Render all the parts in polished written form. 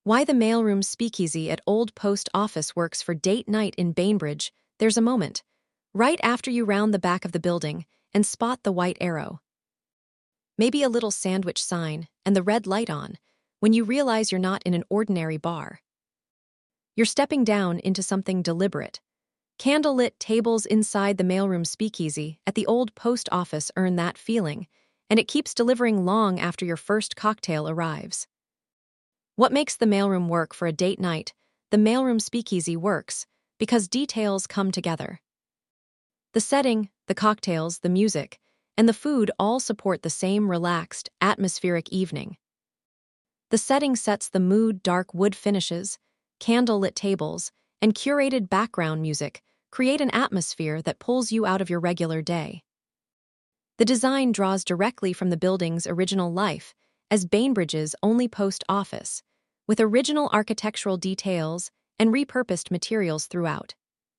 Why the mailroom speakeasy at Old Post Office works for date night in Bainbridge. There's a moment, right after you round the back of the building and spot the white arrow. Maybe a little sandwich sign and the red light on, when you realize you're not in an ordinary bar. You're stepping down into something deliberate. Candlelit tables inside the mailroom speakeasy at the Old Post Office earn that feeling, and it keeps delivering long after your first cocktail arrives. What makes the mailroom work for a date night? The mailroom speakeasy works because details come together. The setting, the cocktails, the music, and the food all support the same relaxed, atmospheric evening. The setting sets the mood. Dark wood finishes, candle-lit tables, and curated background music create an atmosphere that pulls you out of your regular day. The design draws directly from the building's original life as Bainbridge's only post office, with original architectural details and repurposed materials throughout.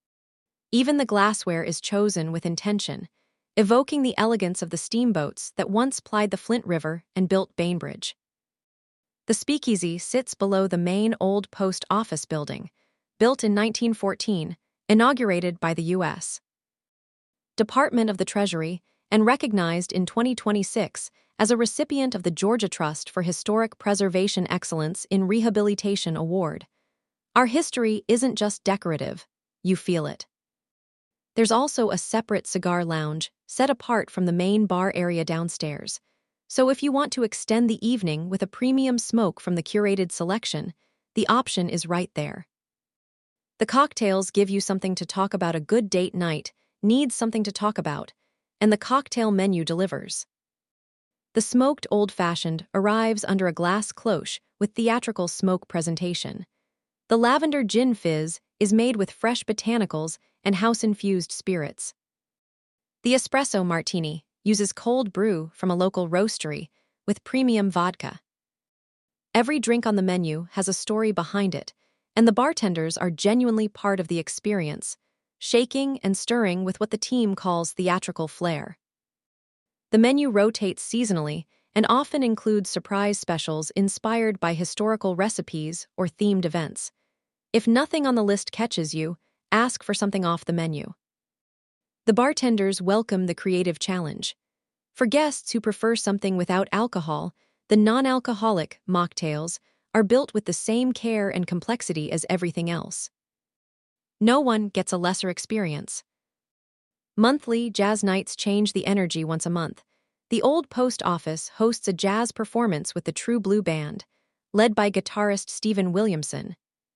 Even the glassware is chosen with intention, evoking the elegance of the steamboats that once plied the Flint River and built Bainbridge. The speakeasy sits below the main Old Post Office building, built in 1914, inaugurated by the U.S. Department of the Treasury, and recognized in 2026 as a recipient of the Georgia Trust for Historic Preservation Excellence in Rehabilitation Award. Our history isn't just decorative, you feel it. There's also a separate cigar lounge set apart from the main bar area downstairs, so if you want to extend the evening with a premium smoke from the curated selection, the option is right there. The cocktails give you something to talk about. A good date night needs something to talk about, and the cocktail menu delivers. The smoked old-fashioned arrives under a glass cloche with theatrical smoke presentation. The lavender gin fizz is made with fresh botanicals and house-infused spirits. The espresso martini uses cold brew from a local roastery with premium vodka. Every drink on the menu has a story behind it, and the bartenders are genuinely part of the experience, shaking and stirring with what the team calls theatrical flair. The menu rotates seasonally and often includes surprise specials inspired by historical recipes or themed events. If nothing on the list catches you, ask for something off the menu. The bartenders welcome the creative challenge. For guests who prefer something without alcohol, the non-alcoholic mocktails are built with the same care and complexity as everything else. No one gets a lesser experience. Monthly jazz nights change the energy once a month. The Old Post Office hosts a jazz performance with the True Blue Band, led by guitarist Stephen Williamson,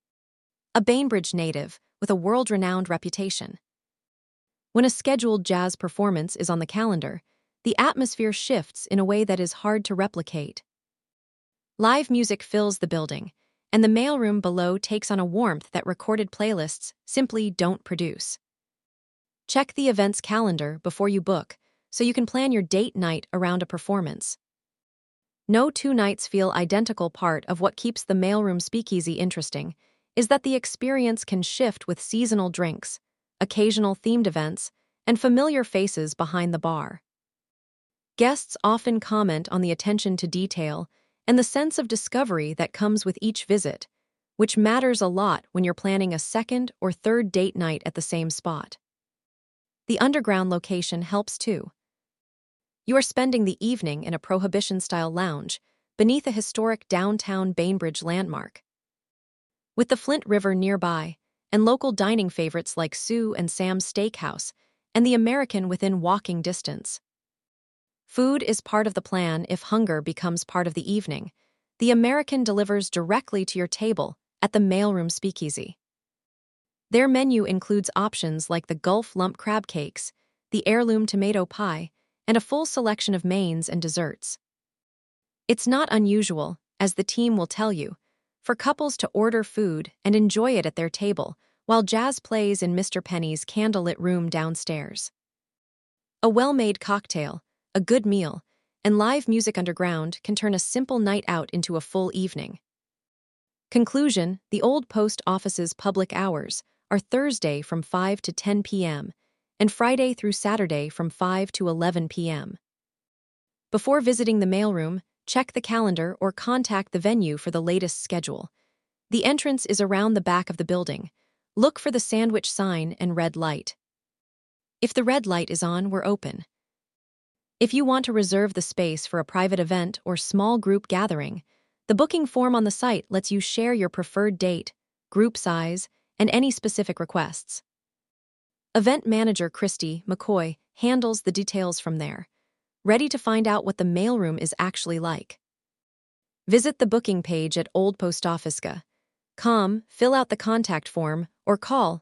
a Bainbridge native with a world-renowned reputation. When a scheduled jazz performance is on the calendar, the atmosphere shifts in a way that is hard to replicate. Live music fills the building, and the mailroom below takes on a warmth that recorded playlists simply don't produce. Check the event's calendar before you book, so you can plan your date night around a performance. No two nights feel identical. Part of what keeps the mailroom speakeasy interesting is that the experience can shift with seasonal drinks, occasional themed events, and familiar faces behind the bar. Guests often comment on the attention to detail and the sense of discovery that comes with each visit, which matters a lot when you're planning a second or third date night at the same spot. The underground location helps too. You are spending the evening in a Prohibition-style lounge beneath a historic downtown Bainbridge landmark. With the Flint River nearby, and local dining favorites like Sue and Sam's Steakhouse, and the American within walking distance. Food is part of the plan if hunger becomes part of the evening. The American delivers directly to your table at the mailroom speakeasy. Their menu includes options like the Gulf lump crab cakes, the heirloom tomato pie, and a full selection of mains and desserts. It's not unusual, as the team will tell you, for couples to order food and enjoy it at their table while jazz plays in Mr. Penny's candlelit room downstairs. A well-made cocktail, a good meal, and live music underground can turn a simple night out into a full evening. Conclusion: the Old Post Office's public hours are Thursday from 5 to 10 p.m. and Friday through Saturday from 5 to 11 p.m. Before visiting the mailroom, check the calendar or contact the venue for the latest schedule. The entrance is around the back of the building. Look for the sandwich sign and red light. If the red light is on, we're open. If you want to reserve the space for a private event or small group gathering, the booking form on the site lets you share your preferred date, group size, and any specific requests. Event manager Christy McCoy handles the details from there, ready to find out what the mailroom is actually like. Visit the booking page at oldpostoffice.com, fill out the contact form, or call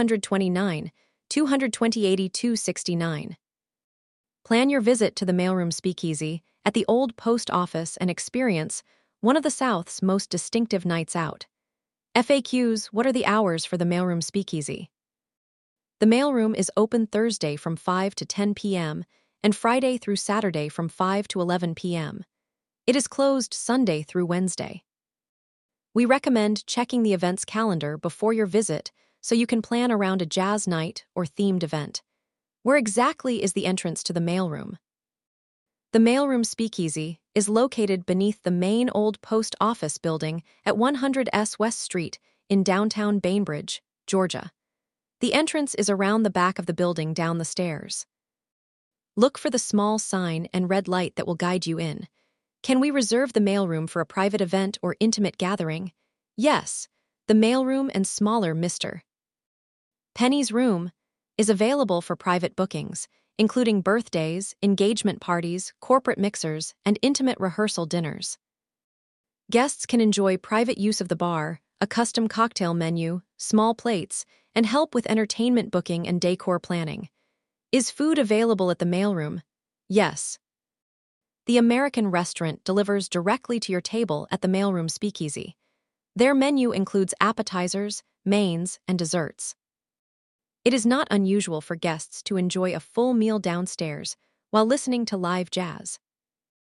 229 220 8269. Plan your visit to the Mailroom Speakeasy at the Old Post Office and experience one of the South's most distinctive nights out. FAQs: what are the hours for the Mailroom Speakeasy? The Mailroom is open Thursday from 5 to 10 p.m. and Friday through Saturday from 5 to 11 p.m. It is closed Sunday through Wednesday. We recommend checking the event's calendar before your visit so you can plan around a jazz night or themed event. Where exactly is the entrance to the mailroom? The Mailroom Speakeasy is located beneath the main Old Post Office building at 100 West Street in downtown Bainbridge, Georgia. The entrance is around the back of the building down the stairs. Look for the small sign and red light that will guide you in. Can we reserve the mailroom for a private event or intimate gathering? Yes, the mailroom and smaller Mr. Penny's room is available for private bookings, including birthdays, engagement parties, corporate mixers, and intimate rehearsal dinners. Guests can enjoy private use of the bar, a custom cocktail menu, small plates, and help with entertainment booking and decor planning. Is food available at the mailroom? Yes. The American Restaurant delivers directly to your table at the Mailroom Speakeasy. Their menu includes appetizers, mains, and desserts. It is not unusual for guests to enjoy a full meal downstairs while listening to live jazz.